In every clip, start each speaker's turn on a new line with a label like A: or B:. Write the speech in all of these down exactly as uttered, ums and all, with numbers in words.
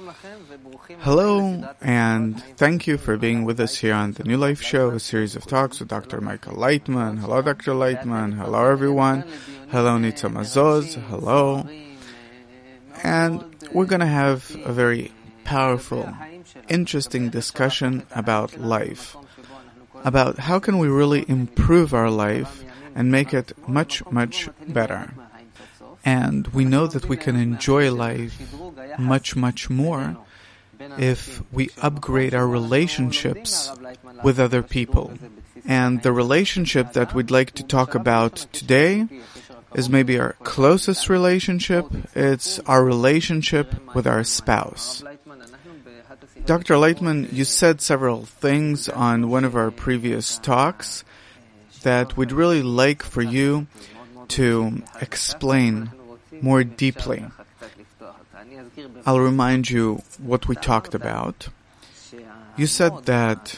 A: Hello, and thank you for being with us here on the New Life Show, a series of talks with Doctor Michael Leitman. Hello, Doctor Leitman. Hello, everyone. Hello, Nitza Mazoz. Hello. And we're going to have a very powerful, interesting discussion about life, about how can we really improve our life and make it much, much better. And we know that we can enjoy life much, much more if we upgrade our relationships with other people. And the relationship that we'd like to talk about today is maybe our closest relationship. It's our relationship with our spouse. Doctor Leitman, you said several things on one of our previous talks that we'd really like for you to explain more deeply. I'll remind you what we talked about. You said that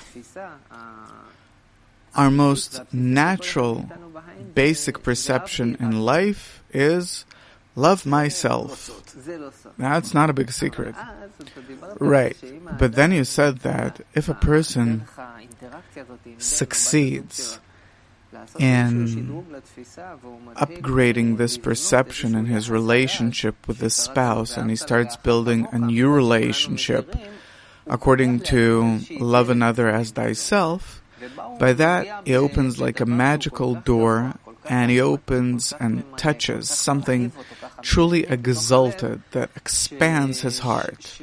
A: our most natural, basic perception in life is love myself. That's not a big secret. Right. But then you said that if a person succeeds in upgrading this perception in his relationship with his spouse, and he starts building a new relationship according to love another as thyself, by that he opens like a magical door, and he opens and touches something truly exalted that expands his heart.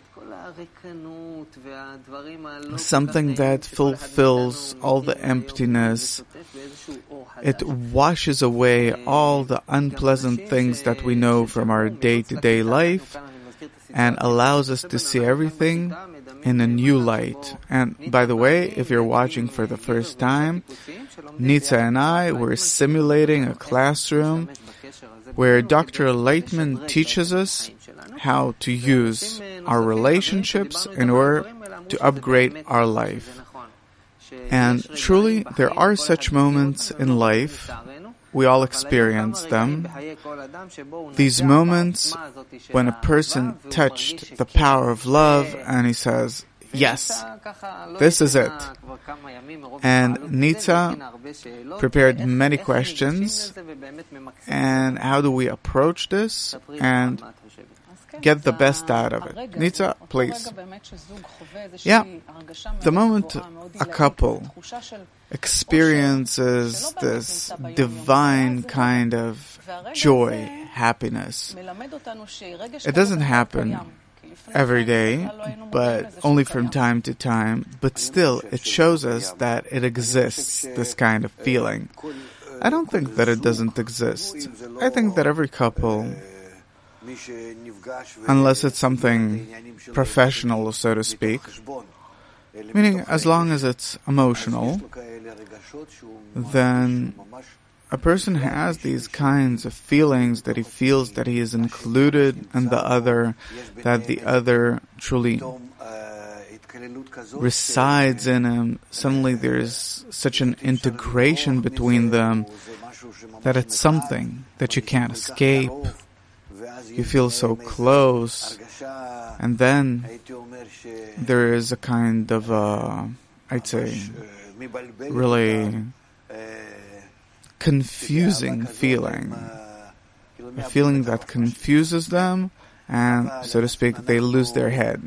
A: Something that fulfills all the emptiness. It washes away all the unpleasant things that we know from our day-to-day life and allows us to see everything in a new light. And by the way, if you're watching for the first time, Nitza and I were simulating a classroom where Doctor Leitman teaches us how to use our relationships in order to upgrade our life. And truly, there are such moments in life. We all experience them. These moments when a person touched the power of love and he says, yes, this is it. And Nitza prepared many questions. And how do we approach this and get the best out of it? Nitza, please. Yeah, the moment a couple experiences this divine kind of joy, happiness, it doesn't happen every day, but only from time to time, but still it shows us that it exists, this kind of feeling. I don't think that it doesn't exist. I think that every couple, unless it's something professional, so to speak, meaning as long as it's emotional, then a person has these kinds of feelings that he feels that he is included in the other, that the other truly resides in him. Suddenly there's such an integration between them that it's something that you can't escape. You feel so close. And then there is a kind of, uh, I'd say, really confusing feeling. A feeling that confuses them, and, so to speak, they lose their head.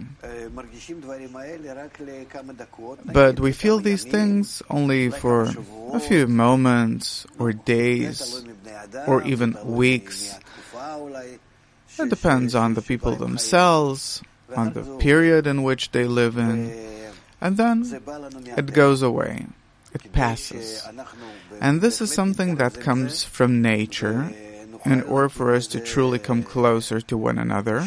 A: But we feel these things only for a few moments, or days, or even weeks. It depends on the people themselves, on the period in which they live in, and then it goes away. It passes. And this is something that comes from nature in order for us to truly come closer to one another,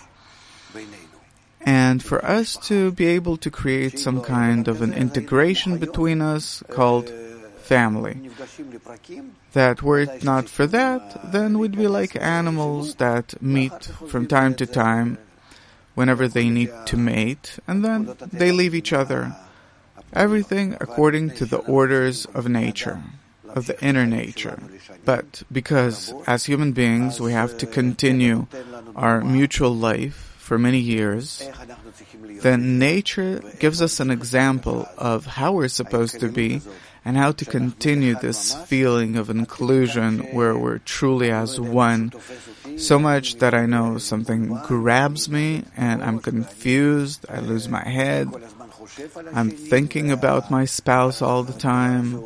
A: and for us to be able to create some kind of an integration between us called family. That were it not for that, then we'd be like animals that meet from time to time whenever they need to mate, and then they leave each other. Everything according to the orders of nature, of the inner nature. But because as human beings we have to continue our mutual life for many years, then nature gives us an example of how we're supposed to be and how to continue this feeling of inclusion where we're truly as one. So much that I know something grabs me and I'm confused, I lose my head, I'm thinking about my spouse all the time.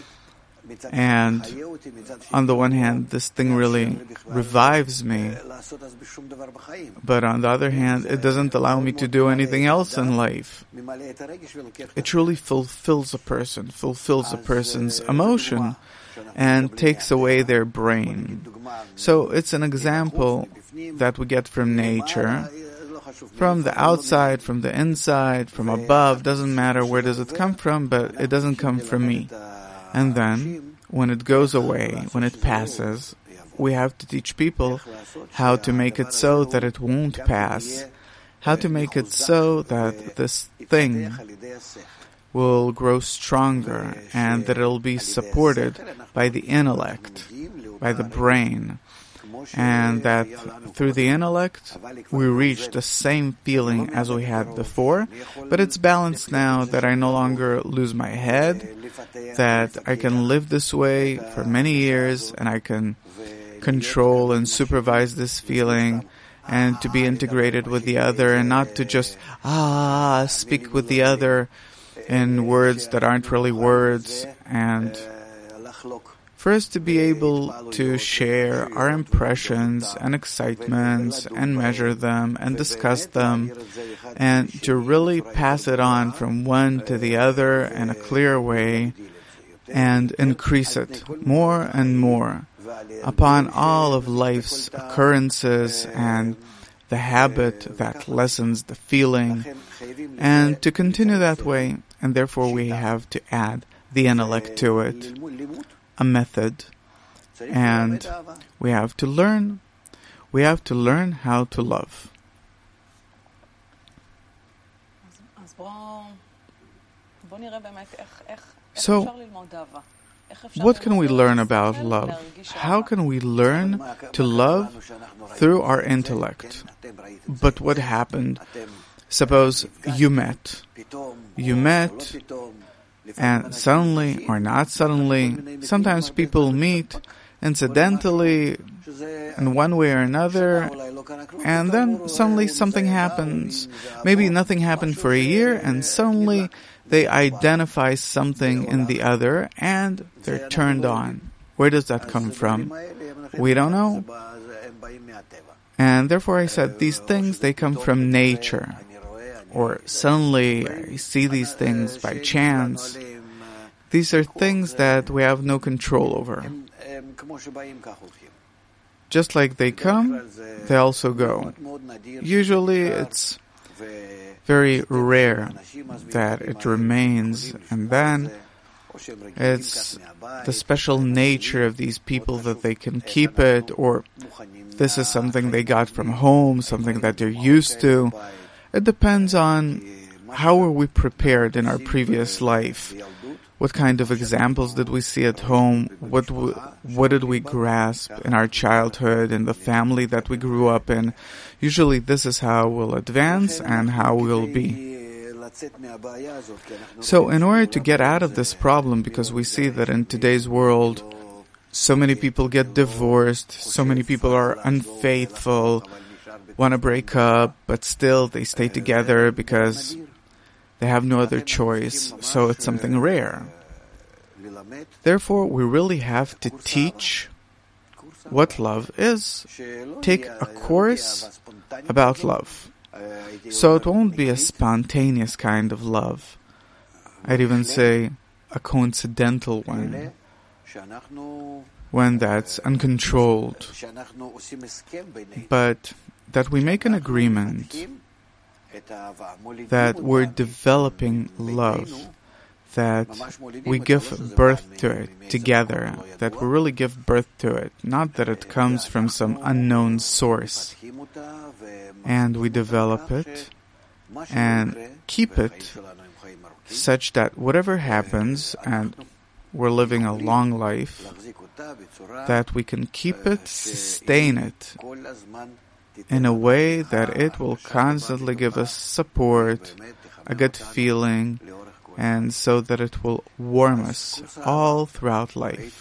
A: And on the one hand, this thing really revives me. But on the other hand, it doesn't allow me to do anything else in life. It truly fulfills a person, fulfills a person's emotion, and takes away their brain. So it's an example that we get from nature. From the outside, from the inside, from above, doesn't matter where does it come from, but it doesn't come from me. And then, when it goes away, when it passes, we have to teach people how to make it so that it won't pass, how to make it so that this thing will grow stronger and that it'll be supported by the intellect, by the brain, and that through the intellect we reach the same feeling as we had before, but it's balanced now that I no longer lose my head, that I can live this way for many years and I can control and supervise this feeling and to be integrated with the other and not to just ah speak with the other in words that aren't really words, and for us to be able to share our impressions and excitements and measure them and discuss them and to really pass it on from one to the other in a clear way and increase it more and more upon all of life's occurrences and the habit that lessens the feeling, and to continue that way. And therefore we have to add the intellect to it, a method, and we have to learn. We have to learn how to love. So, what can we learn about love? How can we learn to love through our intellect? But what happened? Suppose you met. You met, and suddenly, or not suddenly, sometimes people meet incidentally in one way or another, and then suddenly something happens. Maybe nothing happened for a year, and suddenly they identify something in the other, and they're turned on. Where does that come from? We don't know. And therefore I said, these things, they come from nature. Or suddenly I see these things by chance. These are things that we have no control over. Just like they come, they also go. Usually it's very rare that it remains, and then it's the special nature of these people that they can keep it, or this is something they got from home, something that they're used to. It depends on how were we prepared in our previous life. What kind of examples did we see at home? What w- what did we grasp in our childhood, in the family that we grew up in? Usually this is how we'll advance and how we'll be. So in order to get out of this problem, because we see that in today's world, so many people get divorced, so many people are unfaithful, want to break up, but still they stay together because they have no other choice, so it's something rare. Therefore, we really have to teach what love is. Take a course about love. So it won't be a spontaneous kind of love. I'd even say a coincidental one. One that's uncontrolled. But that we make an agreement that we're developing love, that we give birth to it together, that we really give birth to it, not that it comes from some unknown source, and we develop it and keep it such that whatever happens, and we're living a long life, that we can keep it, sustain it, in a way that it will constantly give us support, a good feeling, and so that it will warm us all throughout life.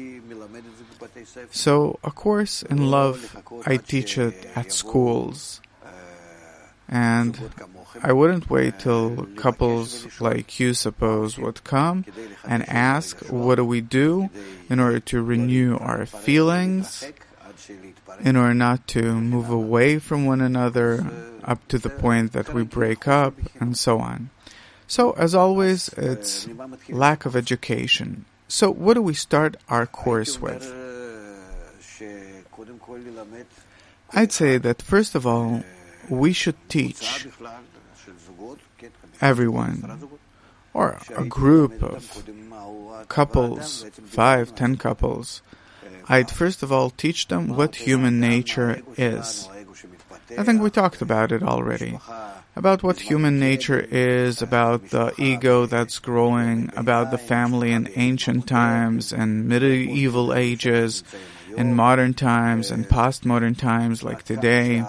A: So, a course in love, I teach it at schools. And I wouldn't wait till couples like you, suppose, would come and ask, what do we do in order to renew our feelings, in order not to move away from one another up to the point that we break up, and so on. So, as always, it's lack of education. So, what do we start our course with? I'd say that, first of all, we should teach everyone, or a group of couples, five, ten couples. I'd first of all teach them what human nature is. I think we talked about it already. About what human nature is, about the ego that's growing, about the family in ancient times and medieval ages, in modern times and postmodern times like today.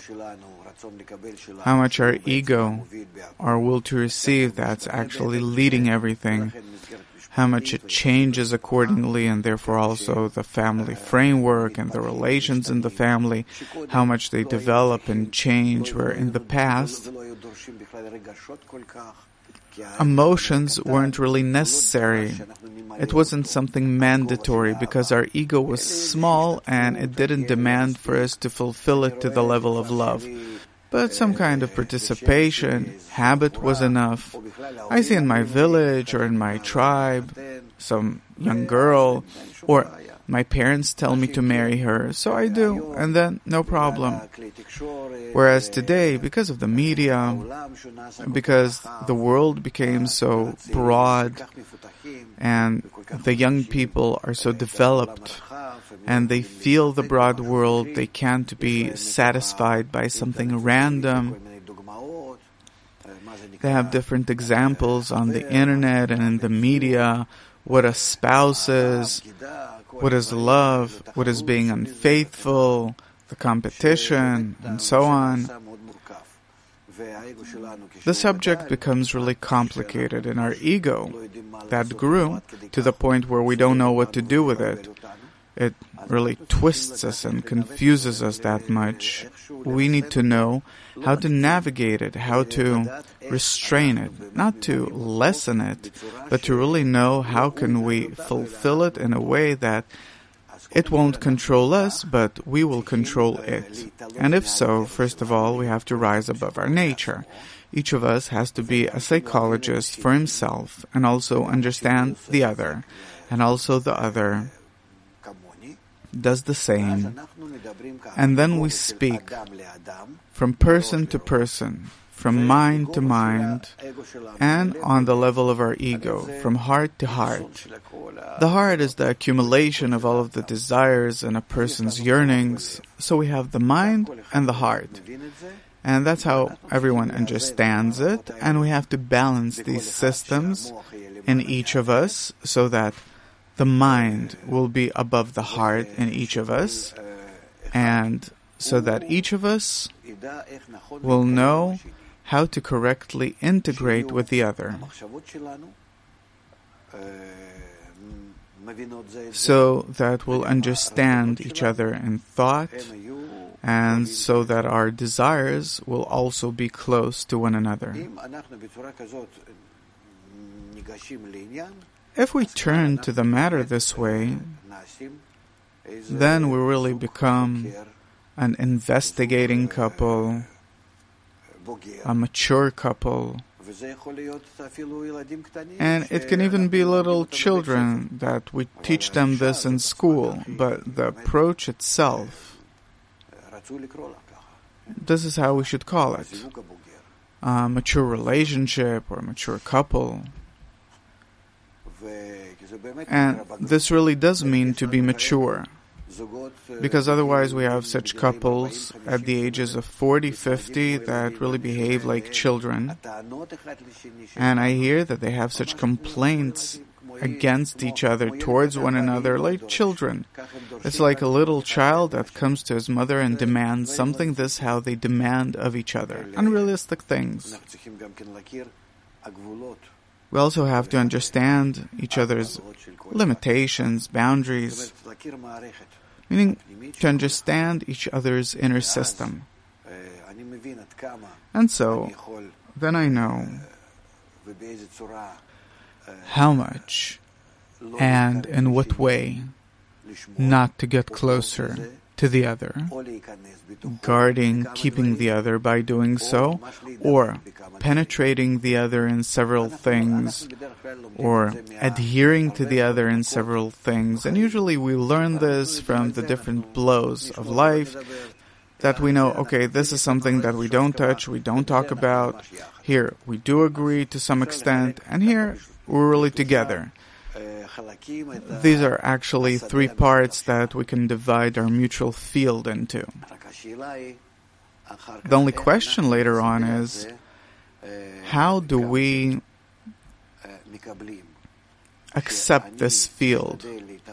A: How much our ego, our will to receive, that's actually leading everything. How much it changes accordingly, and therefore also the family framework and the relations in the family, how much they develop and change, where in the past emotions weren't really necessary. It wasn't something mandatory because our ego was small and it didn't demand for us to fulfill it to the level of love. But some kind of participation, habit was enough. I see in my village or in my tribe, some young girl, or my parents tell me to marry her, so I do, and then no problem. Whereas today, because of the media, because the world became so broad, and the young people are so developed, and they feel the broad world, they can't be satisfied by something random. They have different examples on the internet and in the media, what a spouse is, what is love, what is being unfaithful, the competition, and so on. The subject becomes really complicated, and our ego, that grew to the point where we don't know what to do with it. It really twists us and confuses us that much. We need to know how to navigate it, how to restrain it, not to lessen it, but to really know how can we fulfill it in a way that it won't control us, but we will control it. And if so, first of all, we have to rise above our nature. Each of us has to be a psychologist for himself and also understand the other, and also the other does the same. And then we speak from person to person, from mind to mind, and on the level of our ego, from heart to heart. The heart is the accumulation of all of the desires and a person's yearnings, so we have the mind and the heart. And that's how everyone understands it, and we have to balance these systems in each of us so that the mind will be above the heart in each of us, and so that each of us will know how to correctly integrate with the other, so that we'll understand each other in thought, and so that our desires will also be close to one another. If we turn to the matter this way, then we really become an investigating couple, a mature couple, and it can even be little children that we teach them this in school, but the approach itself, this is how we should call it, a mature relationship or a mature couple. And this really does mean to be mature, because otherwise we have such couples at the ages of forty, fifty that really behave like children. And I hear that they have such complaints against each other, towards one another, like children. It's like a little child that comes to his mother and demands something. This is how they demand of each other. Unrealistic things. We also have to understand each other's limitations, boundaries, meaning to understand each other's inner system. And so, then I know how much and in what way not to get closer to the other, guarding, keeping the other by doing so, or penetrating the other in several things, or adhering to the other in several things. And usually we learn this from the different blows of life, that we know, okay, this is something that we don't touch, we don't talk about. Here, we do agree to some extent, and here, we're really together. These are actually three parts that we can divide our mutual field into. The only question later on is, how do we accept this field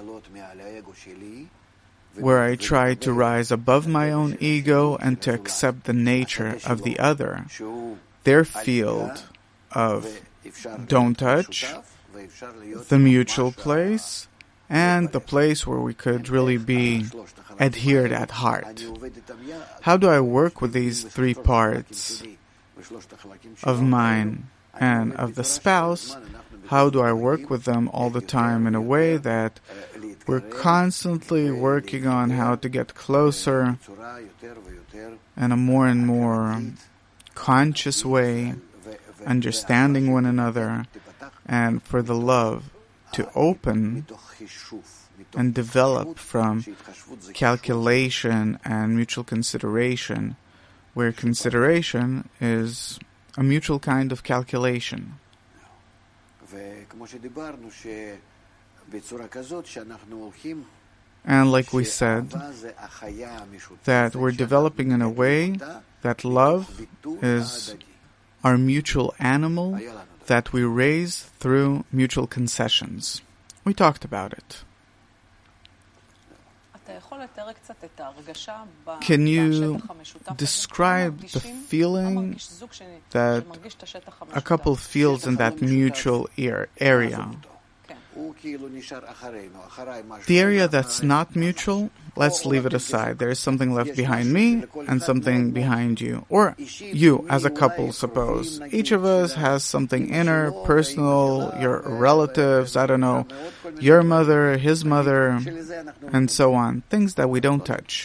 A: where I try to rise above my own ego and to accept the nature of the other, their field of don't touch, the mutual place, and the place where we could really be adhered at heart. How do I work with these three parts of mine and of the spouse? How do I work with them all the time in a way that we're constantly working on how to get closer in a more and more conscious way, understanding one another, and for the love to open and develop from calculation and mutual consideration, where consideration is a mutual kind of calculation. And like we said, that we're developing in a way that love is our mutual animal that we raise through mutual concessions. We talked about it. Can you describe the feeling that a couple feels in that mutual area? The area that's not mutual, let's leave it aside. There is something left behind me and something behind you. Or you, as a couple, suppose. Each of us has something inner, personal, your relatives, I don't know, your mother, his mother, and so on. Things that we don't touch.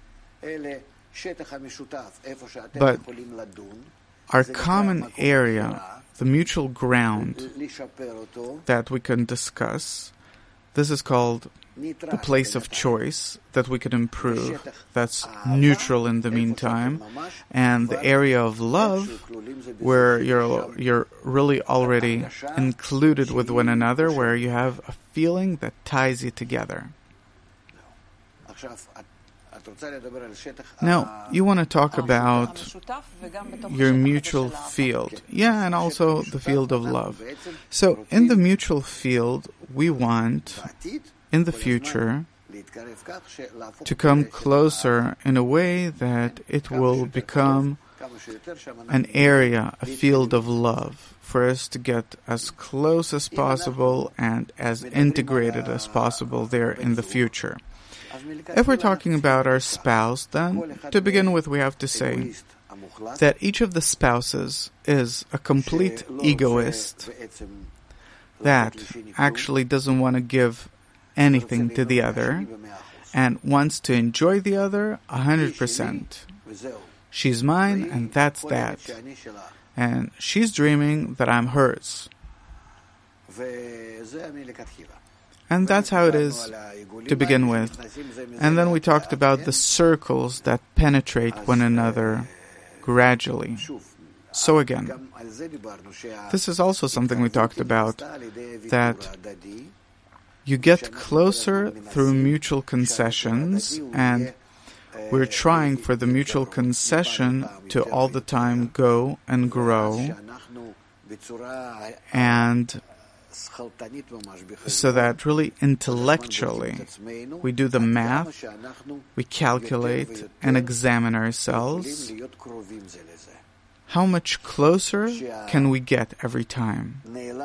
A: But our common area, the mutual ground that we can discuss, this is called the place of choice that we can improve, that's neutral in the meantime, and the area of love where you're you're really already included with one another, where you have a feeling that ties you together. Now, you want to talk about your mutual field. Yeah, and also the field of love. So, in the mutual field, we want, in the future, to come closer in a way that it will become an area, a field of love, for us to get as close as possible and as integrated as possible there in the future. If we're talking about our spouse, then, to begin with, we have to say that each of the spouses is a complete egoist that actually doesn't want to give anything to the other and wants to enjoy the other one hundred percent. She's mine, and that's that. And she's dreaming that I'm hers. And that's how it is to begin with. And then we talked about the circles that penetrate one another gradually. So again, this is also something we talked about, that you get closer through mutual concessions, and we're trying for the mutual concession to all the time go and grow and so that really intellectually we do the math, we calculate and examine ourselves. How much closer can we get every time?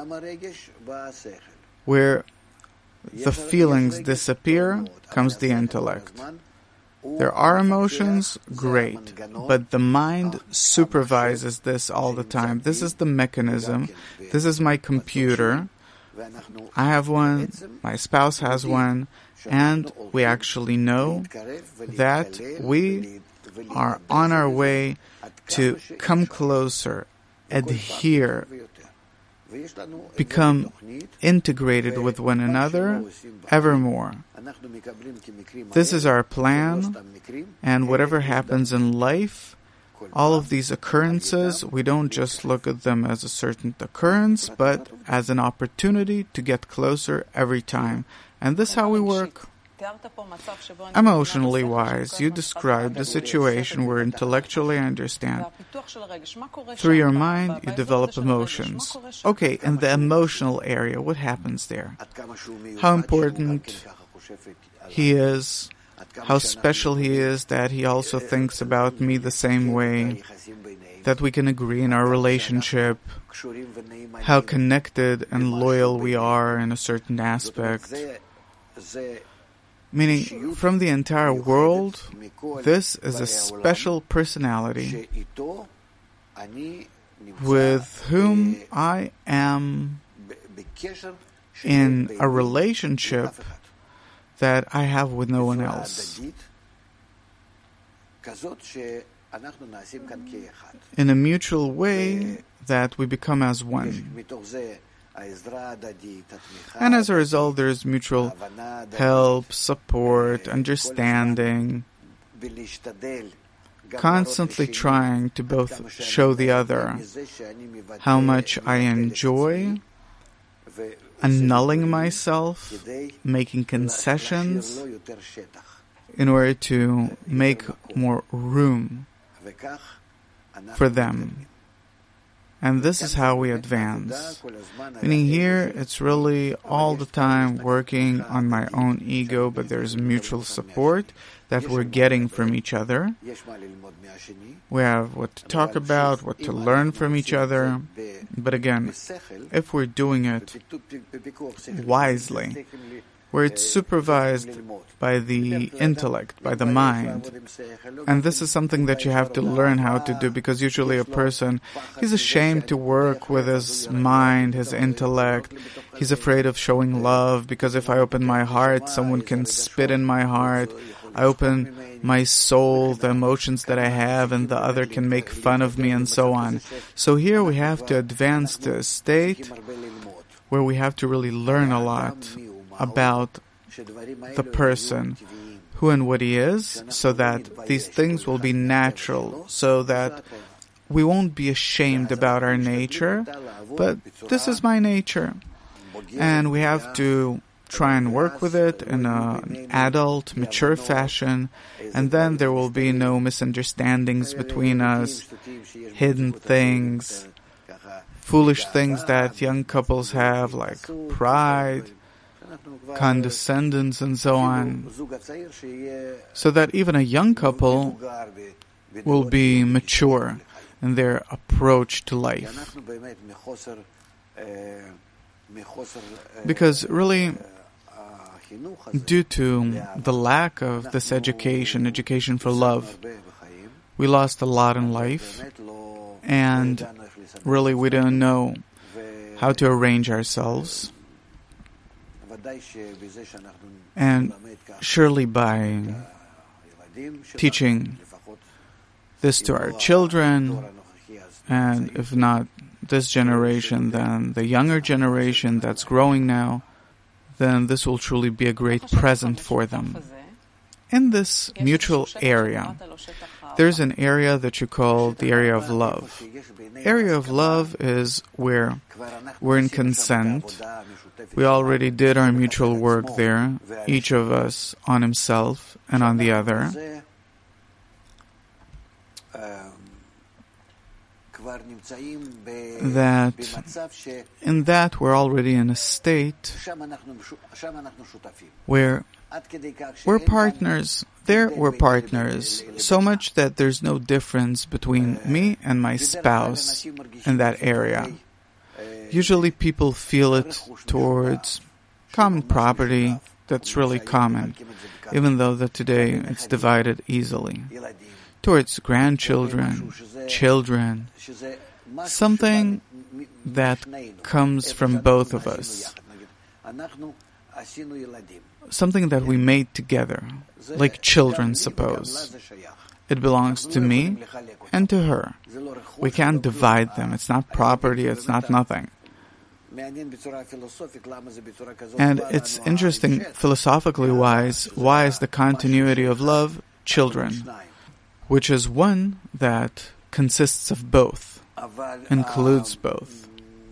A: Where the feelings disappear comes the intellect. There are emotions, great, but the mind supervises this all the time. This is the mechanism. This is my computer. I have one, my spouse has one, and we actually know that we are on our way to come closer, adhere, become integrated with one another evermore. This is our plan, and whatever happens in life, all of these occurrences, we don't just look at them as a certain occurrence, but as an opportunity to get closer every time. And this is how we work. Emotionally wise, you described a situation where intellectually I understand. Through your mind, you develop emotions. Okay, in the emotional area, what happens there? How important he is, how special he is, that he also thinks about me the same way, that we can agree in our relationship, how connected and loyal we are in a certain aspect. Meaning, from the entire world, this is a special personality with whom I am in a relationship that I have with no one else. In a mutual way that we become as one. And as a result, there is mutual help, support, understanding, constantly trying to both show the other how much I enjoy annulling myself, making concessions in order to make more room for them. And this is how we advance. Meaning here, it's really all the time working on my own ego, but there's mutual support that we're getting from each other. We have what to talk about, what to learn from each other. But again, if we're doing it wisely, where it's supervised by the intellect, by the mind. And this is something that you have to learn how to do, because usually a person, he's ashamed to work with his mind, his intellect. He's afraid of showing love, because if I open my heart, someone can spit in my heart. I open my soul, the emotions that I have, and the other can make fun of me, and so on. So here we have to advance to a state where we have to really learn a lot about the person, who and what he is, so that these things will be natural, so that we won't be ashamed about our nature, but this is my nature. And we have to try and work with it in an adult, mature fashion, and then there will be no misunderstandings between us, hidden things, foolish things that young couples have, like pride, condescendence, and so on, so that even a young couple will be mature in their approach to life. Because really, due to the lack of this education, education for love, we lost a lot in life, and really we don't know how to arrange ourselves. And surely by teaching this to our children, and if not this generation, then the younger generation that's growing now, then this will truly be a great present for them. In this mutual area, there's an area that you call the area of love. Area of love is where we're in consent. We already did our mutual work there, each of us on himself and on the other. that in that we're already in a state where we're partners. There we're partners, so much that there's no difference between me and my spouse in that area. Usually people feel it towards common property that's really common, even though that today it's divided easily. Towards grandchildren, children, something that comes from both of us. Something that we made together, like children, suppose. It belongs to me and to her. We can't divide them. It's not property, it's not nothing. And it's interesting, philosophically wise, why is the continuity of love children, which is one that consists of both, includes both.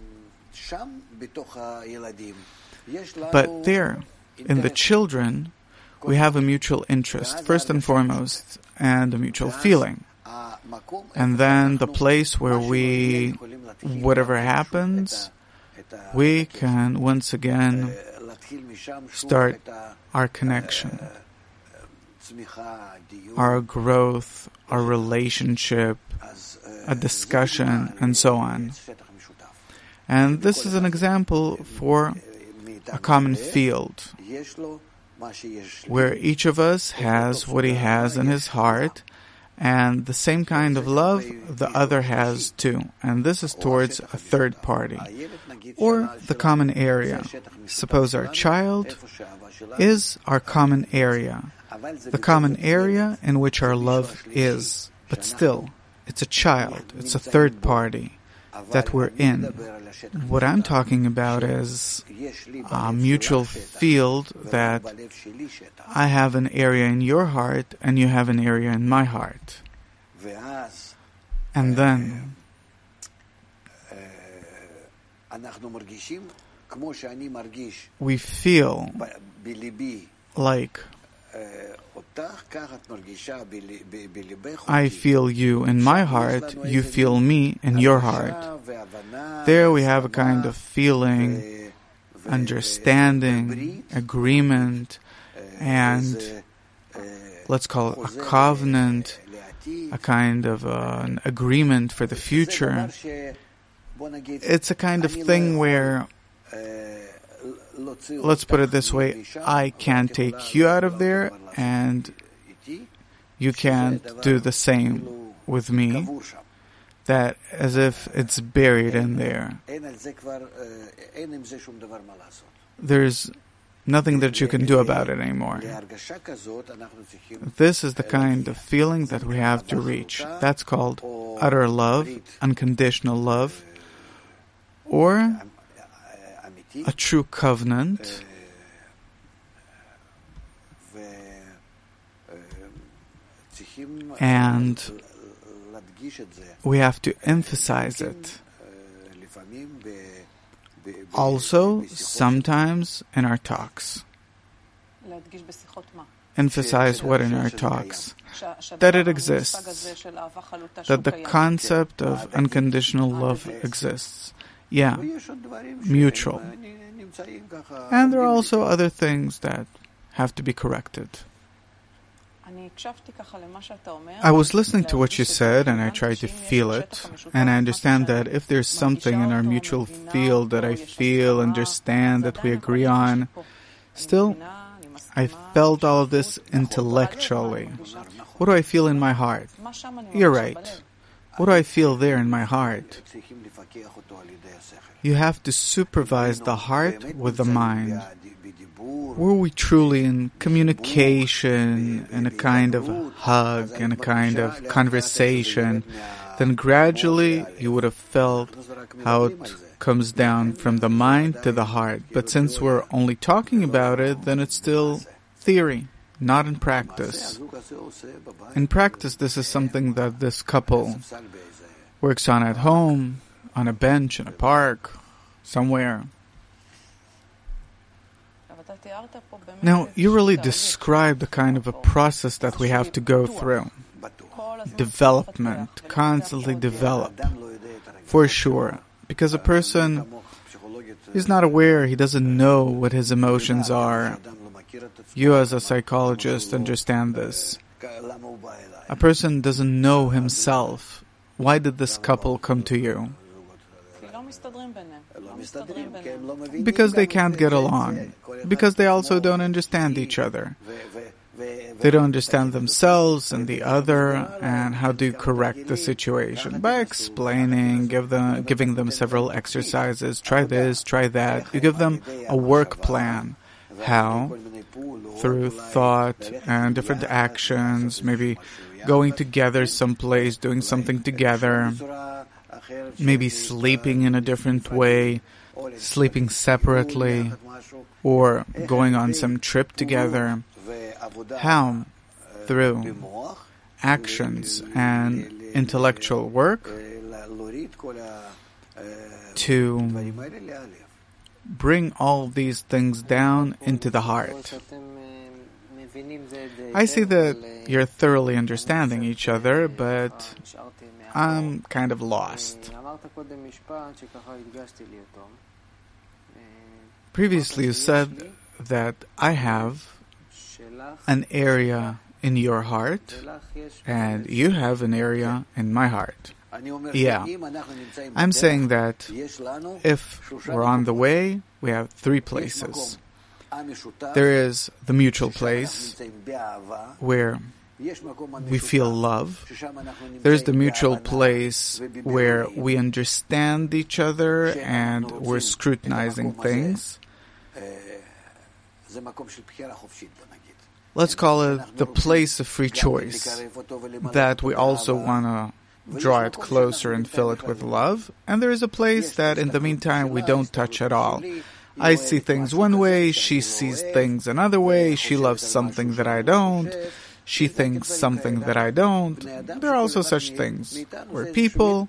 A: But there, in the children, we have a mutual interest, first and foremost, and a mutual feeling. And then the place where we, whatever happens, we can once again start our connection, our growth, our relationship, a discussion, and so on. And this is an example for a common field, where each of us has what he has in his heart, and the same kind of love the other has too. And this is towards a third party, or the common area. Suppose our child is our common area, the common area in which our love is, but still, it's a child, it's a third party that we're in. What I'm talking about is a mutual field that I have an area in your heart and you have an area in my heart. And then we feel like I feel you in my heart, you feel me in your heart. There we have a kind of feeling, understanding, agreement, and let's call it a covenant, a kind of uh, an agreement for the future. It's a kind of thing where, let's put it this way, I can't take you out of there and you can't do the same with me. That as if it's buried in there. There's nothing that you can do about it anymore. This is the kind of feeling that we have to reach. That's called utter love, unconditional love, or a true covenant. And we have to emphasize it. Also, sometimes in our talks. Emphasize what in our talks? That it exists. That the concept of unconditional love exists. Yeah, mutual. And there are also other things that have to be corrected. I was listening to what you said and I tried to feel it, and I understand that if there's something in our mutual field that I feel, understand, that we agree on, still, I felt all of this intellectually. What do I feel in my heart? You're right. What do I feel there in my heart? You have to supervise the heart with the mind. Were we truly in communication, in a kind of hug, in a kind of conversation, then gradually you would have felt how it comes down from the mind to the heart. But since we're only talking about it, then it's still theory, not in practice. In practice, this is something that this couple works on at home, on a bench, in a park, somewhere. Now, you really described the kind of a process that we have to go through. Development, constantly develop. for sure. Because a person is not aware, he doesn't know what his emotions are. You as a psychologist understand this. A person doesn't know himself. Why did this couple come to you? Because they can't get along. Because they also don't understand each other. They don't understand themselves and the other, and how do you correct the situation? By explaining, give them, giving them several exercises. Try this, try that. You give them a work plan. How? Through thought and different actions, maybe going together someplace, doing something together, maybe sleeping in a different way, sleeping separately, or going on some trip together. How? Through actions and intellectual work to bring all these things down into the heart. I see that you're thoroughly understanding each other, but I'm kind of lost. Previously you said that I have an area in your heart, and you have an area in my heart. Yeah. I'm saying that if we're on the way, we have three places. There is the mutual place where we feel love. There's the mutual place where we understand each other and we're scrutinizing things. Let's call it the place of free choice, that we also want to draw it closer and fill it with love. And there is a place that in the meantime we don't touch at all. I see things one way, she sees things another way, she loves something that I don't, she thinks something that I don't. There are also such things. We're people,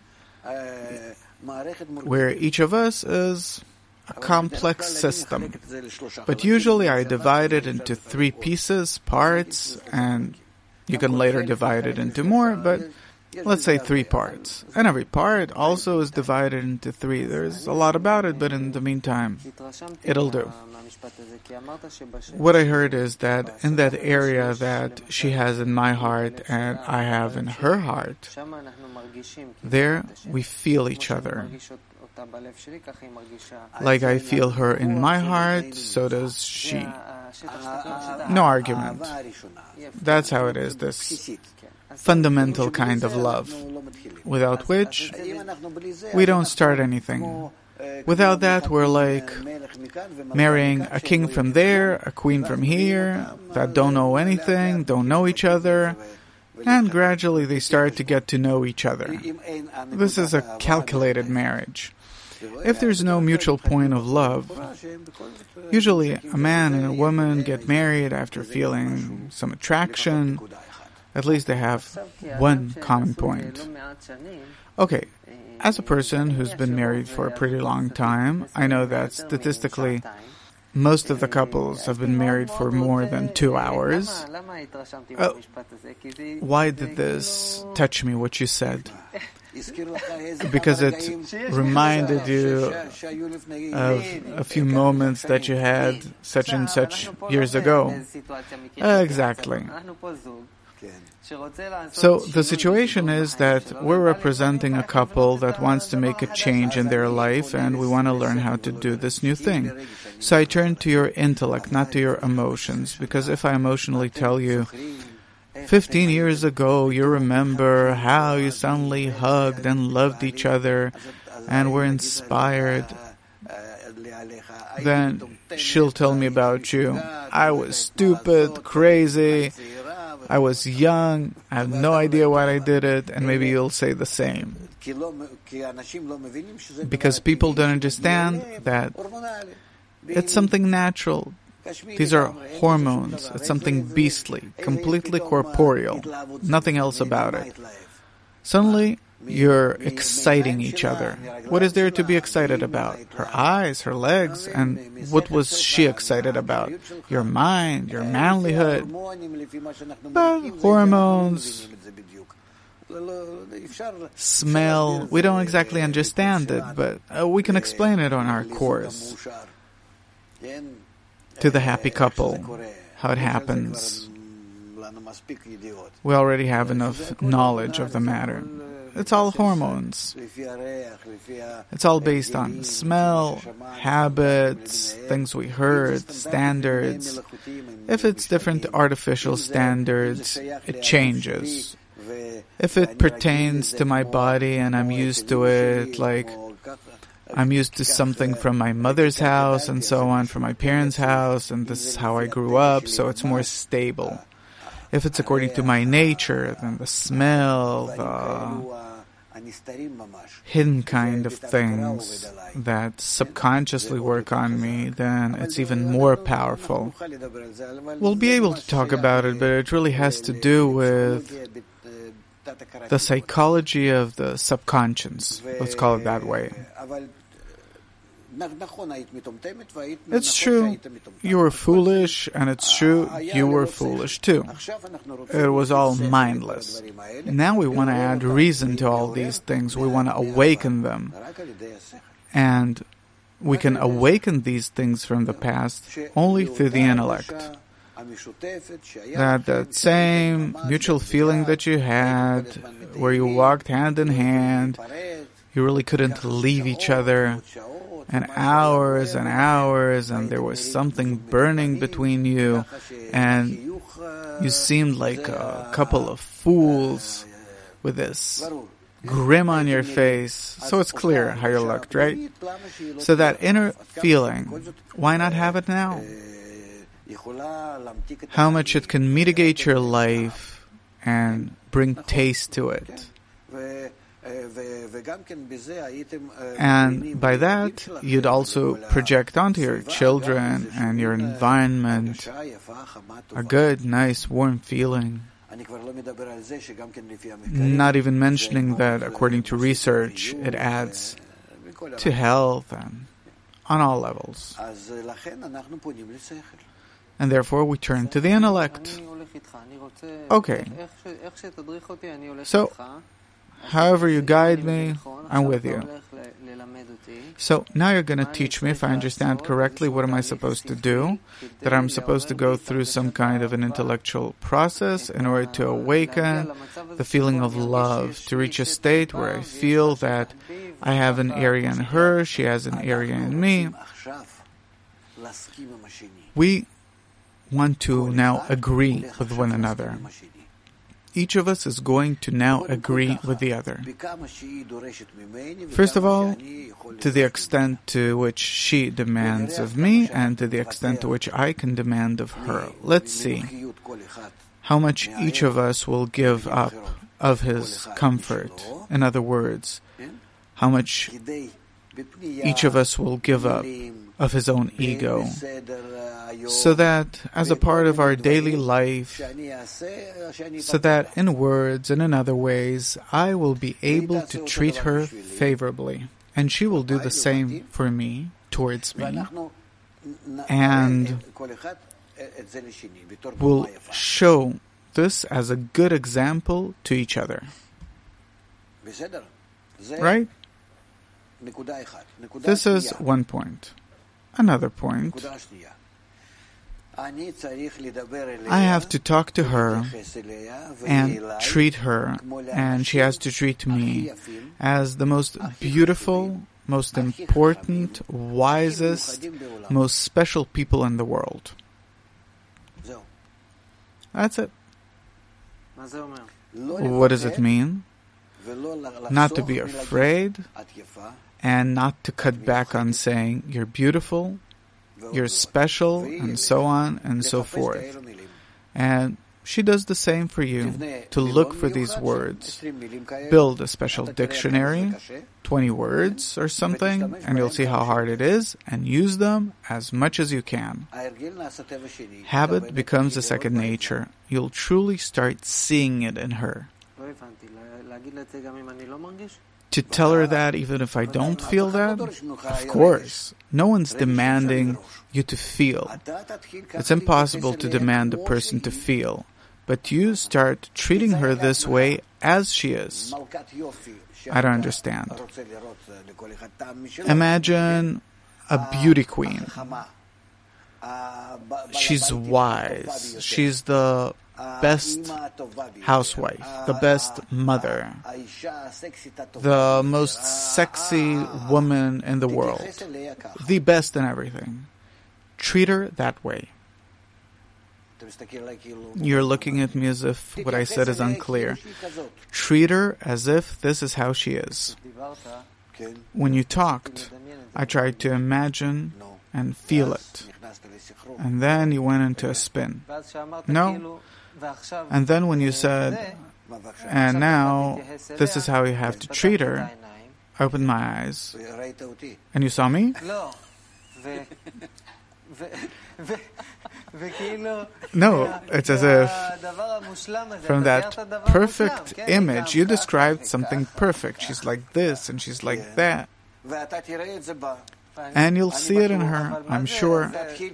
A: where each of us is a complex system. But usually I divide it into three pieces, parts, and you can later divide it into more, but let's say three parts. And every part also is divided into three. There's a lot about it, but in the meantime, it'll do. What I heard is that in that area that she has in my heart and I have in her heart, there we feel each other. Like I feel her in my heart, so does she. No argument. That's how it is, this fundamental kind of love, without which we don't start anything. Without that, we're like marrying a king from there, a queen from here, that don't know anything, don't know each other, and gradually they start to get to know each other. This is a calculated marriage. If there's no mutual point of love, usually a man and a woman get married after feeling some attraction. At least they have one common point. Okay, as a person who's been married for a pretty long time, I know that statistically most of the couples have been married for more than two hours. Uh, why did this touch me, what you said? Because it reminded you of a few moments that you had such and such years ago. Uh, exactly. So the situation is that we're representing a couple that wants to make a change in their life, and we want to learn how to do this new thing. So I turn to your intellect, not to your emotions, because if I emotionally tell you, fifteen years ago you remember how you suddenly hugged and loved each other and were inspired, then she'll tell me about you. I was stupid, crazy, I was young, I have no idea why I did it, and maybe you'll say the same. Because people don't understand that it's something natural. These are hormones. It's something beastly, completely corporeal, nothing else about it. Suddenly, you're exciting each other. What is there to be excited about? Her eyes, her legs, and what was she excited about? Your mind, your manlyhood. But hormones, Smell, we don't exactly understand it, but uh, we can explain it on our course. To the happy couple, how it happens. We already have enough knowledge of the matter. It's all hormones. It's all based on smell, habits, things we heard, standards. If it's different artificial standards, it changes. If it pertains to my body and I'm used to it, like I'm used to something from my mother's house and so on, from my parents' house, and this is how I grew up, so it's more stable. If it's according to my nature, then the smell, the hidden kind of things that subconsciously work on me, then it's even more powerful. We'll be able to talk about it, but it really has to do with the psychology of the subconscious. Let's call it that way. It's true, you were foolish, and it's true, you were foolish too. It was all mindless. Now we want to add reason to all these things. We want to awaken them. And we can awaken these things from the past only through the intellect. That that same mutual feeling that you had, where you walked hand in hand, you really couldn't leave each other, and hours and hours, and there was something burning between you, and you seemed like a couple of fools with this grin on your face. So it's clear how you looked, right? So that inner feeling, why not have it now? How much it can mitigate your life and bring taste to it. And by that, you'd also project onto your children and your environment a good, nice, warm feeling. Not even mentioning that, according to research, it adds to health and on all levels. And therefore we turn to the intellect. Okay. So, however you guide me, I'm with you. So now you're going to teach me, if I understand correctly, what am I supposed to do? That I'm supposed to go through some kind of an intellectual process in order to awaken the feeling of love, to reach a state where I feel that I have an area in her, she has an area in me. We want to now agree with one another. Each of us is going to now agree with the other. First of all, to the extent to which she demands of me, and to the extent to which I can demand of her. Let's see how much each of us will give up of his comfort. In other words, how much each of us will give up of his own ego, so that as a part of our daily life, so that in words and in other ways, I will be able to treat her favorably, and she will do the same for me, towards me, and will show this as a good example to each other. Right? This is one point. Another point. I have to talk to her and treat her, and she has to treat me as the most beautiful, most important, wisest, most special people in the world. That's it. What does it mean? Not to be afraid, and not to cut back on saying, you're beautiful, you're special, and so on and so forth. And she does the same for you, to look for these words. Build a special dictionary, twenty words or something, and you'll see how hard it is, and use them as much as you can. Habit becomes a second nature. You'll truly start seeing it in her. To tell her that even if I don't feel that? Of course. No one's demanding you to feel. It's impossible to demand a person to feel. but you start treating her this way as she is. I don't understand. Imagine a beauty queen. She's wise. She's the best housewife, the best mother, the most sexy woman in the world, the best in everything. Treat her that way. You're looking at me as if what I said is unclear. Treat her as if this is how she is. When you talked, I tried to imagine and feel it. And then you went into a spin. No. And then when you said, and now this is how you have to treat her, I opened my eyes. And you saw me? No, it's as if from that perfect image you described something perfect. She's like this and she's like that. And you'll see it in her, I'm sure.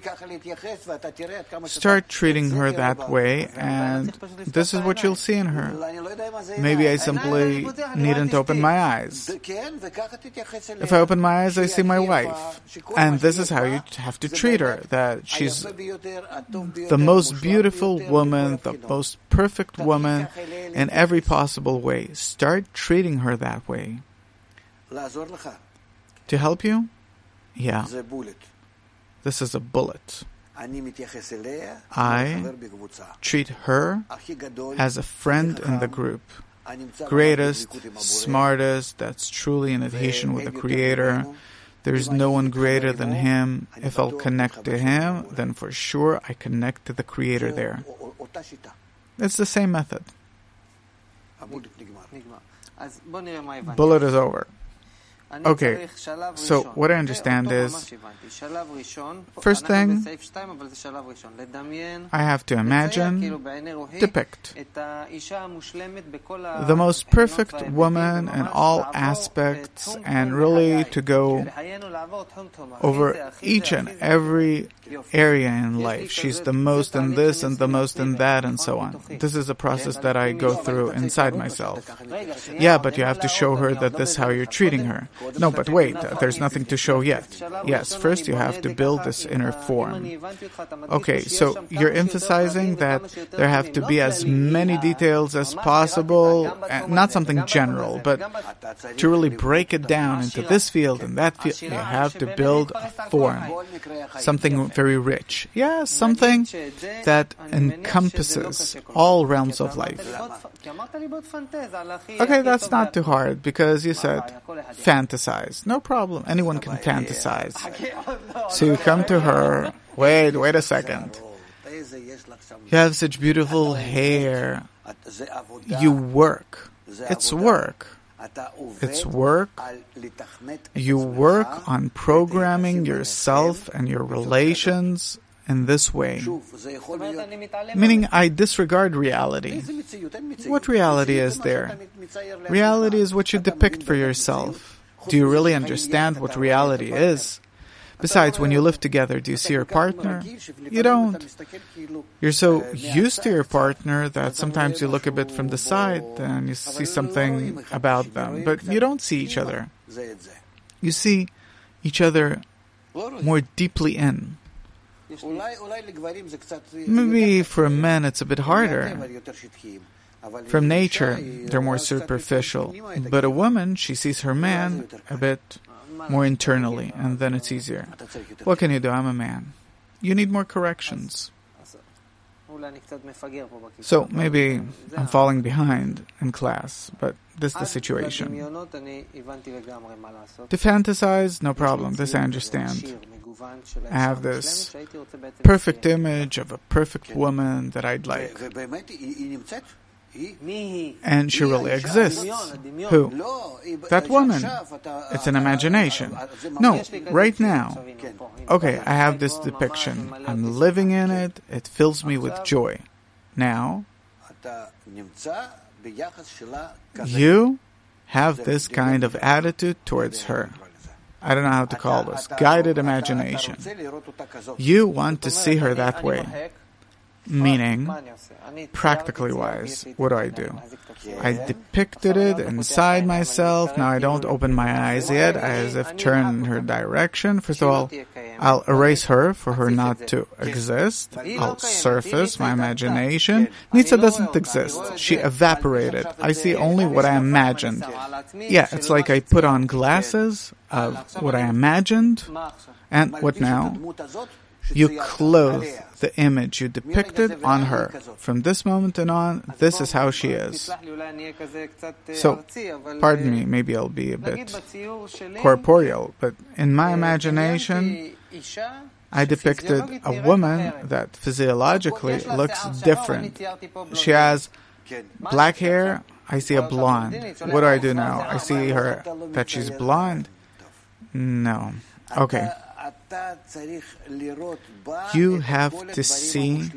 A: Start treating her that way, and this is what you'll see in her. Maybe I simply needn't open my eyes. If I open my eyes, I see my wife. And this is how you have to treat her, that she's the most beautiful woman, the most perfect woman in every possible way. Start treating her that way. To help you? Yeah. This is a bullet. I treat her as a friend in the group. Greatest, smartest, that's truly in adhesion with the Creator. There's no one greater than Him. If I'll connect to Him, then for sure I connect to the Creator there. It's the same method. Bullet is over. Okay, so what I understand is, first thing, I have to imagine, depict the most perfect woman in all aspects, and really to go over each and every area in life. She's the most in this and the most in that and so on. This is a process that I go through inside myself. Yeah, but you have to show her that this is how you're treating her. No, but wait, there's nothing to show yet. Yes, first you have to build this inner form. Okay, so you're emphasizing that there have to be as many details as possible, not something general, but to really break it down into this field and that field, you have to build a form, something very rich. Yeah, something that encompasses all realms of life. Okay, that's not too hard, because you said fantasize. No problem. Anyone can fantasize. So you come to her. Wait, wait a second. You have such beautiful hair. You work. It's work. It's work. You work on programming yourself and your relations in this way. Meaning, I disregard reality. What reality is there? Reality is what you depict for yourself. Do you really understand what reality is? Besides, when you live together, do you see your partner? You don't. You're so used to your partner that sometimes you look a bit from the side and you see something about them, but you don't see each other. You see each other more deeply in. Maybe for men it's a bit harder. From nature, they're more superficial. But a woman, she sees her man a bit more internally, and then it's easier. What can you do? I'm a man. You need more corrections. So maybe I'm falling behind in class, but this is the situation. To fantasize, no problem. This I understand. I have this perfect image of a perfect woman that I'd like. And she really exists. Who? That woman. It's an imagination. No, right now. Okay, I have this depiction. I'm living in it. It fills me with joy. Now, you have this kind of attitude towards her. I don't know how to call this. Guided imagination. You want to see her that way. Meaning, practically wise, what do I do? I depicted it inside myself. Now I don't open my eyes yet, as if turn in her direction. First of all, I'll erase her for her not to exist. I'll surface my imagination. Nitsa doesn't exist. She evaporated. I see only what I imagined. Yeah, it's like I put on glasses of what I imagined. And what now? You clothe the image you depicted on her. From this moment and on, this is how she is. So, pardon me, maybe I'll be a bit corporeal, but in my imagination, I depicted a woman that physiologically looks different. She has black hair, I see a blonde. What do I do now? I see her that she's blonde? No. Okay. You have to see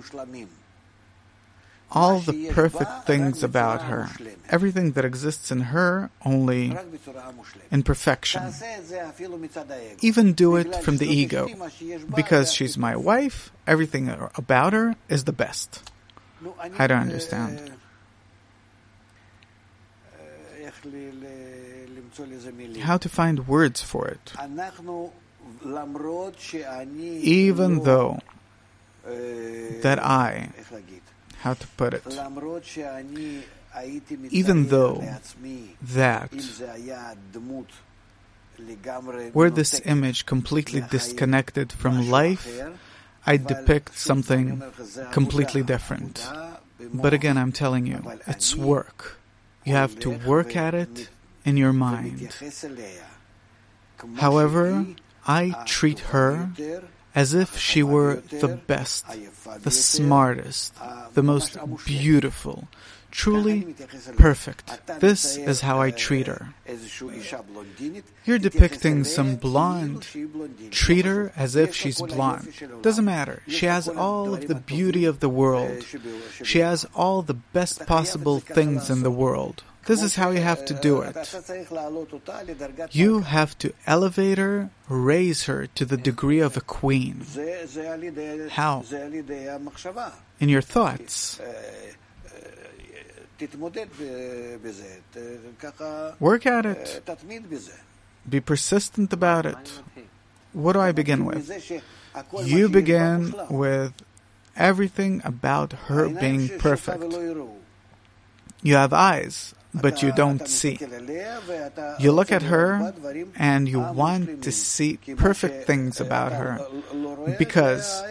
A: all the perfect things about her. Everything that exists in her, only in perfection. Even do it from the ego. Because she's my wife, everything about her is the best. I don't understand. How to find words for it. Even though that I, how to put it, even though that were this image completely disconnected from life, I depict something completely different. But again, I'm telling you, it's work. You have to work at it in your mind. However, I treat her as if she were the best, the smartest, the most beautiful, truly perfect. This is how I treat her. You're depicting some blonde. Treat her as if she's blonde. Doesn't matter. She has all of the beauty of the world. She has all the best possible things in the world. This is how you have to do it. You have to elevate her, raise her to the degree of a queen. How? In your thoughts. Work at it. Be persistent about it. What do I begin with? You begin with everything about her being perfect. You have eyes, but you don't see. You look at her and you want to see perfect things about her, because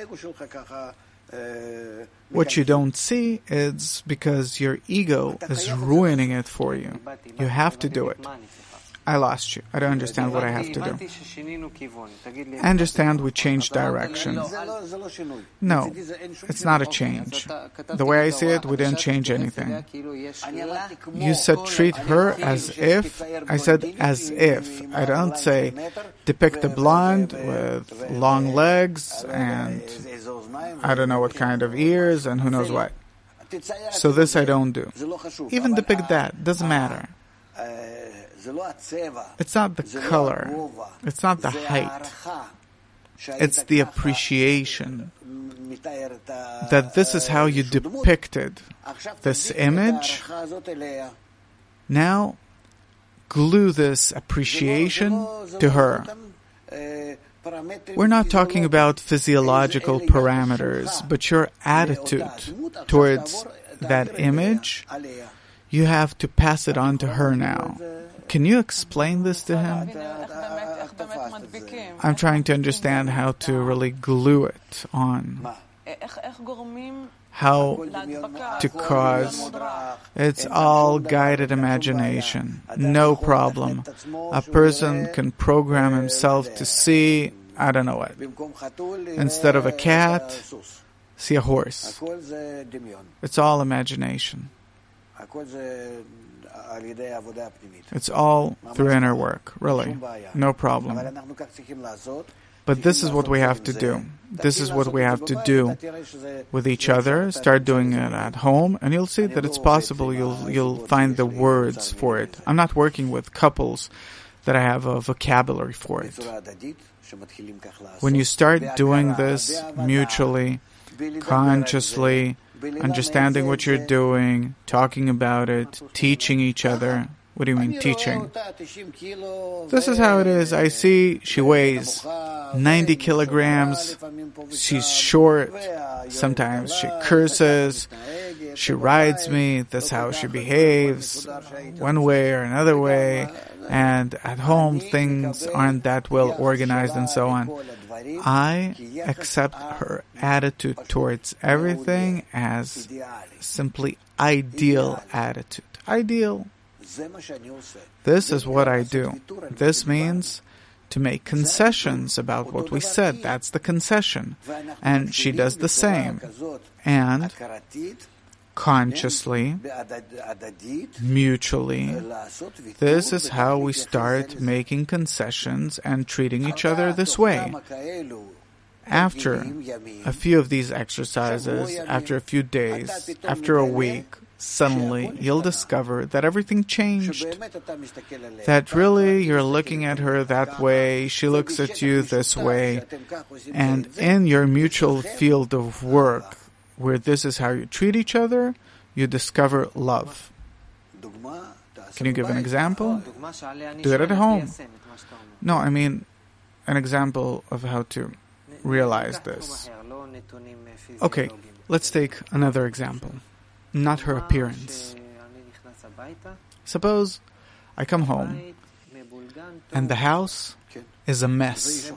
A: what you don't see is because your ego is ruining it for you. You have to do it. I lost you. I don't understand what I have to do. I understand we changed direction. No, it's not a change. The way I see it, we didn't change anything. You said treat her as if. I said as if. I don't say depict a blonde with long legs and I don't know what kind of ears and who knows what. So this I don't do. Even depict that. Doesn't matter. It's not the color. It's not the height. It's the appreciation that this is how you depicted this image. Now, glue this appreciation to her. We're not talking about physiological parameters, but your attitude towards that image, you have to pass it on to her now. Can you explain this to him? I'm trying to understand how to really glue it on. How to cause. It's all guided imagination. No problem. A person can program himself to see, I don't know what. Instead of a cat, see a horse. It's all imagination. It's all through inner work, really. No problem. But this is what we have to do. This is what we have to do with each other. Start doing it at home, and you'll see that it's possible. You'll you'll find the words for it. I'm not working with couples that I have a vocabulary for it. When you start doing this mutually, consciously understanding what you're doing, talking about it, teaching each other. What do you mean teaching? This is how it is. I see she weighs ninety kilograms. She's short. Sometimes she curses. She rides me. That's how she behaves, one way or another way. And at home, things aren't that well organized and so on. I accept her attitude towards everything as simply ideal attitude. Ideal. This is what I do. This means to make concessions about what we said. That's the concession. And she does the same. And consciously, mutually, this is how we start making concessions and treating each other this way. After a few of these exercises, after a few days, after a week, suddenly you'll discover that everything changed. That really you're looking at her that way, she looks at you this way, and in your mutual field of work, where this is how you treat each other, you discover love. Can you give an example? Do it at home. No, I mean an example of how to realize this. Okay, let's take another example. Not her appearance. Suppose I come home and the house is a mess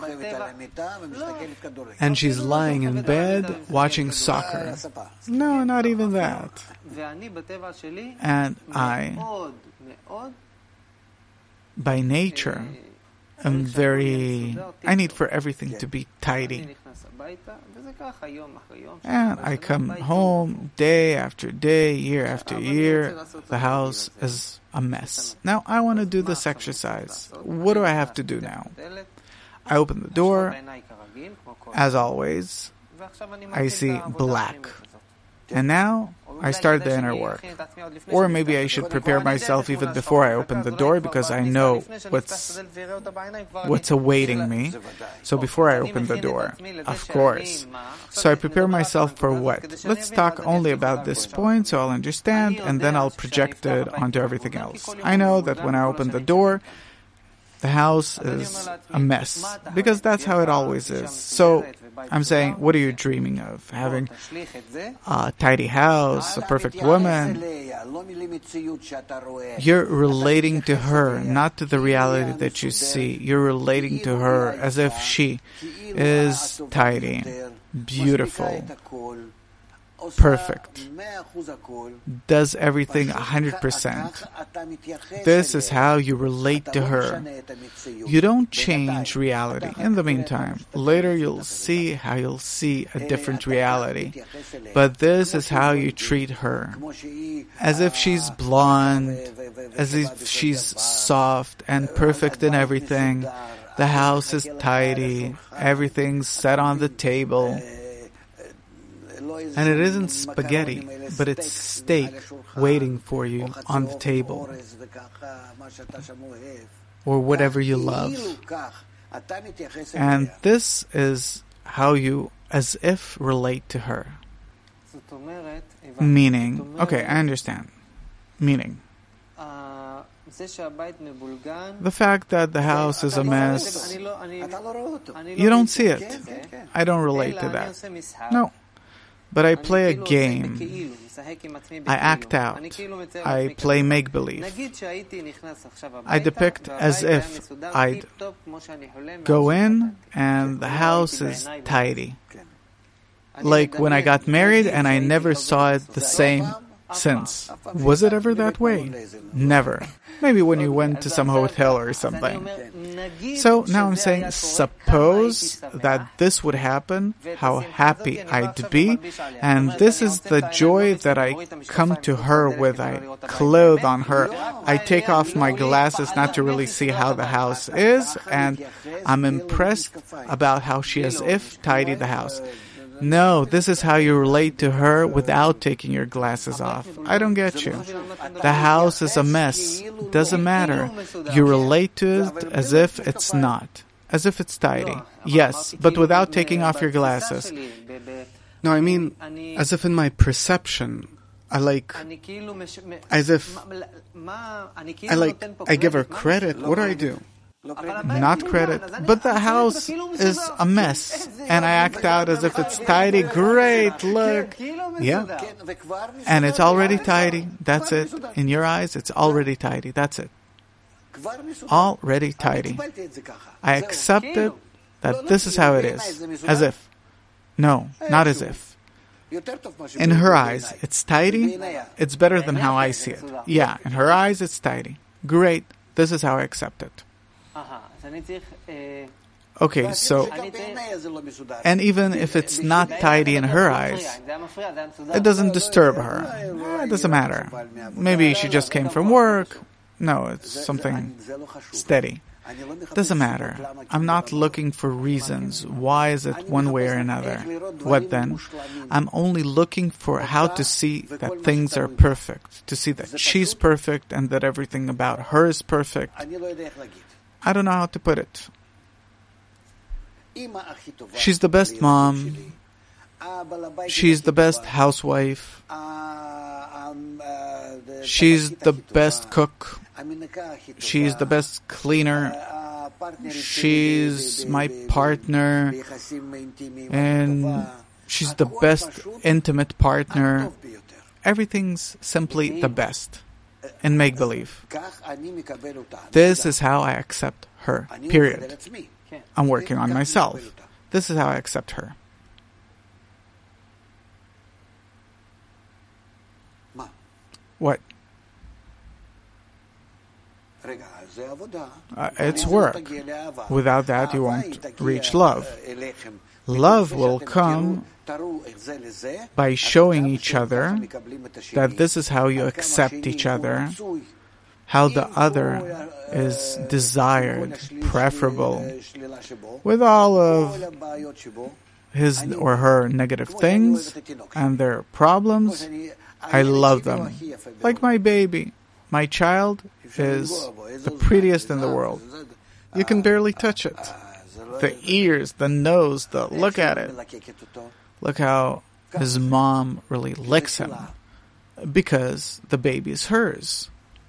A: and she's lying in bed watching soccer. No, not even that. And I, by nature, am very... I need for everything to be tidy. And I come home day after day, year after year, the house is a mess. Now I want to do this exercise. What do I have to do now? I open the door. As always, I see black. And now I start the inner work. Or maybe I should prepare myself even before I open the door, because I know what's what's awaiting me. So before I open the door, of course. So I prepare myself for what? Let's talk only about this point so I'll understand, and then I'll project it onto everything else. I know that when I open the door, the house is a mess, because that's how it always is. So I'm saying, what are you dreaming of? Having a tidy house, a perfect woman? You're relating to her, not to the reality that you see. You're relating to her as if she is tidy, beautiful, perfect, does everything one hundred percent. This is how you relate to her. You don't change reality. In the meantime, later you'll see how you'll see a different reality. But this is how you treat her. As if she's blonde, as if she's soft and perfect in everything. The house is tidy, everything's set on the table. And it isn't spaghetti, but it's steak waiting for you on the table. Or whatever you love. And this is how you, as if, relate to her. Meaning, okay, I understand. Meaning, the fact that the house is a mess, you don't see it. I don't relate to that. No. But I play a game. I act out. I play make-believe. I depict as if I'd go in and the house is tidy. Like when I got married and I never saw it the same since. Was it ever that way? Never. Maybe when you went to some hotel or something. So now I'm saying, suppose that this would happen, how happy I'd be, and this is the joy that I come to her with. I clothe on her. I take off my glasses not to really see how the house is, and I'm impressed about how she as if tidied the house. No, this is how you relate to her without taking your glasses off. I don't get you. The house is a mess. Doesn't matter. You relate to it as if it's not. As if it's tidy. Yes, but without taking off your glasses.
B: No, I mean, as if in my perception, I like, as if, I like, I give her credit. What do I do?
A: Not credit, but the house is a mess, and I act out as if it's tidy. Great, look. Yeah. And it's already tidy. That's it. In your eyes, it's already tidy. That's it. Already tidy. I accepted that this is how it is. As if. No, not as if. In her eyes, it's tidy. It's better than how I see it. Yeah, in her eyes, it's tidy. Great. This is how I accept it. Okay, so, and even if it's not tidy in her eyes, it doesn't disturb her. It doesn't matter. Maybe she just came from work. No, it's something steady. Doesn't matter. I'm not looking for reasons. Why is it one way or another? What then? I'm only looking for how to see that things are perfect, to see that she's perfect and that everything about her is perfect. I don't know how to put it. She's the best mom. She's the best housewife. She's the best cook. She's the best cleaner. She's my partner. And she's the best intimate partner. Everything's simply the best. In make-believe. This is how I accept her. Period. I'm working on myself. This is how I accept her. What? Uh, it's work. Without that, you won't reach love. Love will come by showing each other that this is how you accept each other, how the other is desired, preferable, with all of his or her negative things and their problems. I love them. Like my baby. My child is the prettiest in the world. You can barely touch it. The ears, the nose, the look at it. Look how his mom really licks him. Because the baby is hers.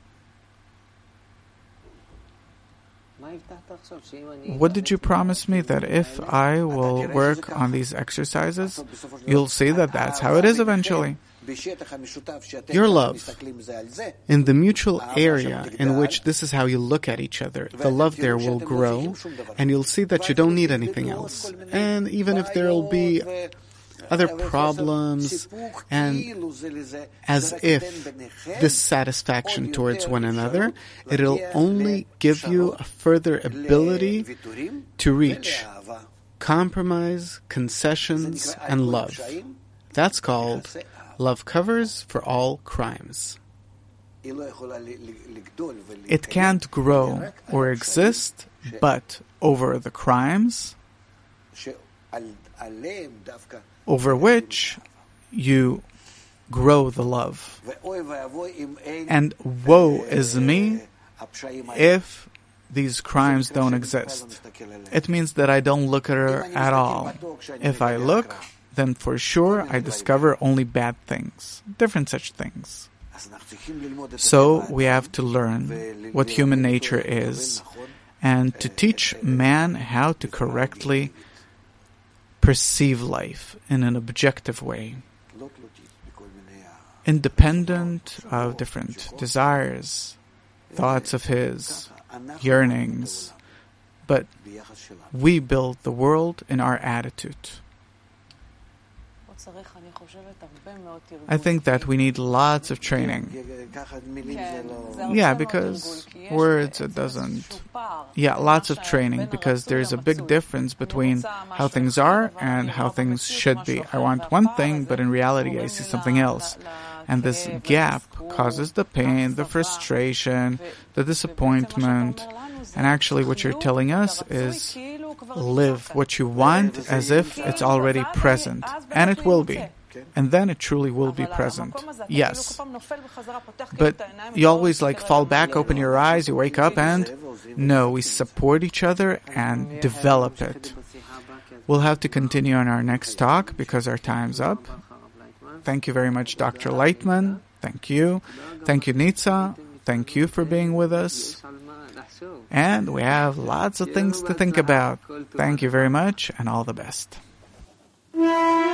A: What did you promise me? That if I will work on these exercises, you'll see that that's how it is eventually. Your love, in the mutual area in which this is how you look at each other, the love there will grow, and you'll see that you don't need anything else. And even if there will be other problems, and as if this satisfaction towards one another, it'll only give you a further ability to reach compromise, concessions, and love. That's called love covers for all crimes. It can't grow or exist but over the crimes over which you grow the love. And woe is me if these crimes don't exist. It means that I don't look at her at all. If I look, then for sure I discover only bad things, different such things. So we have to learn what human nature is and to teach man how to correctly perceive life in an objective way, independent of different desires, thoughts of his, yearnings, but we build the world in our attitude. I think that we need lots of training. Yeah, because words, it doesn't... Yeah, lots of training, because there's a big difference between how things are and how things should be. I want one thing, but in reality I see something else. And this gap causes the pain, the frustration, the disappointment. And actually what you're telling us is live what you want as if it's already present. And it will be. And then it truly will be present. Yes. But you always like fall back, open your eyes, you wake up and... No, we support each other and develop it. We'll have to continue on our next talk because our time's up. Thank you very much, Doctor Lightman. Thank you. Thank you, Nitza. Thank you for being with us. And we have lots of things to think about. Thank you very much, and all the best.